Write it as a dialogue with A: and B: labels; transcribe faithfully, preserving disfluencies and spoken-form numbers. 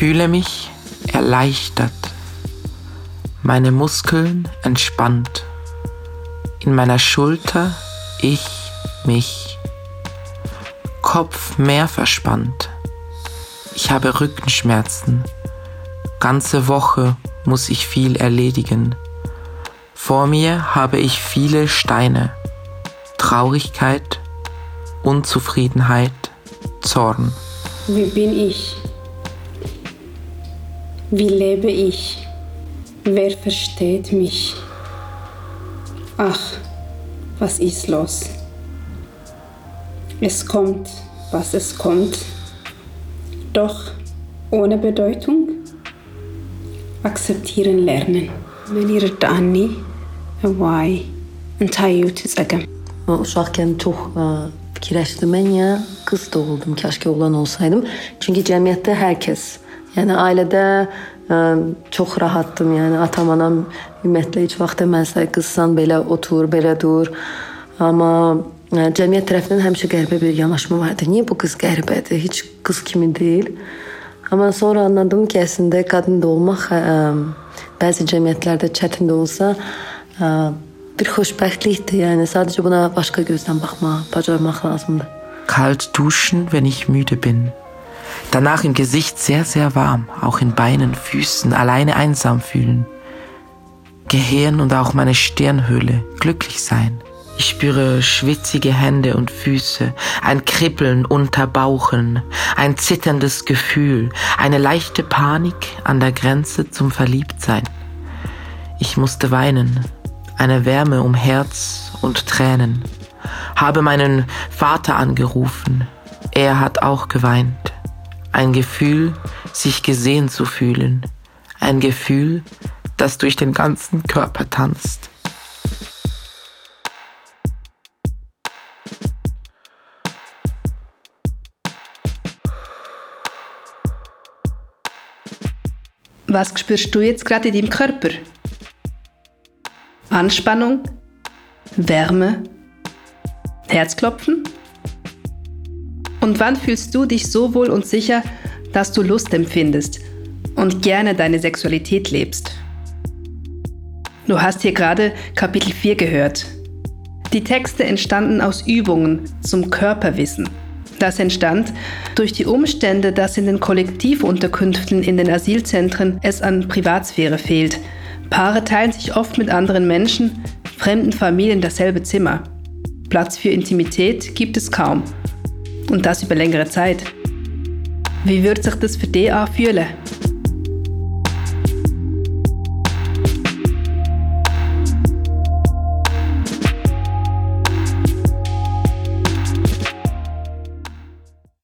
A: fühle mich erleichtert, meine Muskeln entspannt, in meiner Schulter ich mich, Kopf mehr verspannt. Ich habe Rückenschmerzen, ganze Woche muss ich viel erledigen. Vor mir habe ich viele Steine, Traurigkeit, Unzufriedenheit, Zorn.
B: Wie bin ich? Wie lebe ich? Wer versteht mich? Ach, was ist los? Es kommt, was es kommt. Doch ohne Bedeutung. Akzeptieren lernen. Menirtani, why, antayut zagam.
C: Uşaqkən çox ə, fikirləşdim. Mən niyə qız doğuldum, keşke oğlan olsaydım. Çünki cəmiyyətdə hər kəs, yəni ailədə ə, çox rahatdım. Yəni atam, anam ümumiyyətlə heç vaxt deməzsə qızsan belə otur, belə dur. Amma ə, cəmiyyət tərəfindən həmişə qəribə bir yanaşma vardı. Niyə bu qız qəribədir? Heç qız kimi deyil. Amma sonra anladım ki, əslində qadın da olmaq ə, bəzi cəmiyyətlərdə çətin də olsa ə, bir xoşbəxtlikdir. Yani sadece buna başka gözden bakma, bacarmak lazımdır.
A: Kalt duschen, wenn ich müde bin. Danach im Gesicht sehr, sehr warm, auch in Beinen, Füßen, alleine einsam fühlen. Gehirn und auch meine Stirnhöhle, glücklich sein. Ich spüre schwitzige Hände und Füße, ein Kribbeln unter Bauchen, ein zitterndes Gefühl, eine leichte Panik an der Grenze zum Verliebtsein. Ich musste weinen. Eine Wärme um Herz und Tränen. Habe meinen Vater angerufen. Er hat auch geweint. Ein Gefühl, sich gesehen zu fühlen. Ein Gefühl, das durch den ganzen Körper tanzt.
D: Was spürst du jetzt gerade in deinem Körper? Anspannung, Wärme, Herzklopfen? Und wann fühlst du dich so wohl und sicher, dass du Lust empfindest und gerne deine Sexualität lebst? Du hast hier gerade Kapitel vier gehört. Die Texte entstanden aus Übungen zum Körperwissen. Das entstand durch die Umstände, dass in den Kollektivunterkünften in den Asylzentren es an Privatsphäre fehlt. Paare teilen sich oft mit anderen Menschen, fremden Familien dasselbe Zimmer. Platz für Intimität gibt es kaum. Und das über längere Zeit. Wie wird sich das für dich anfühlen?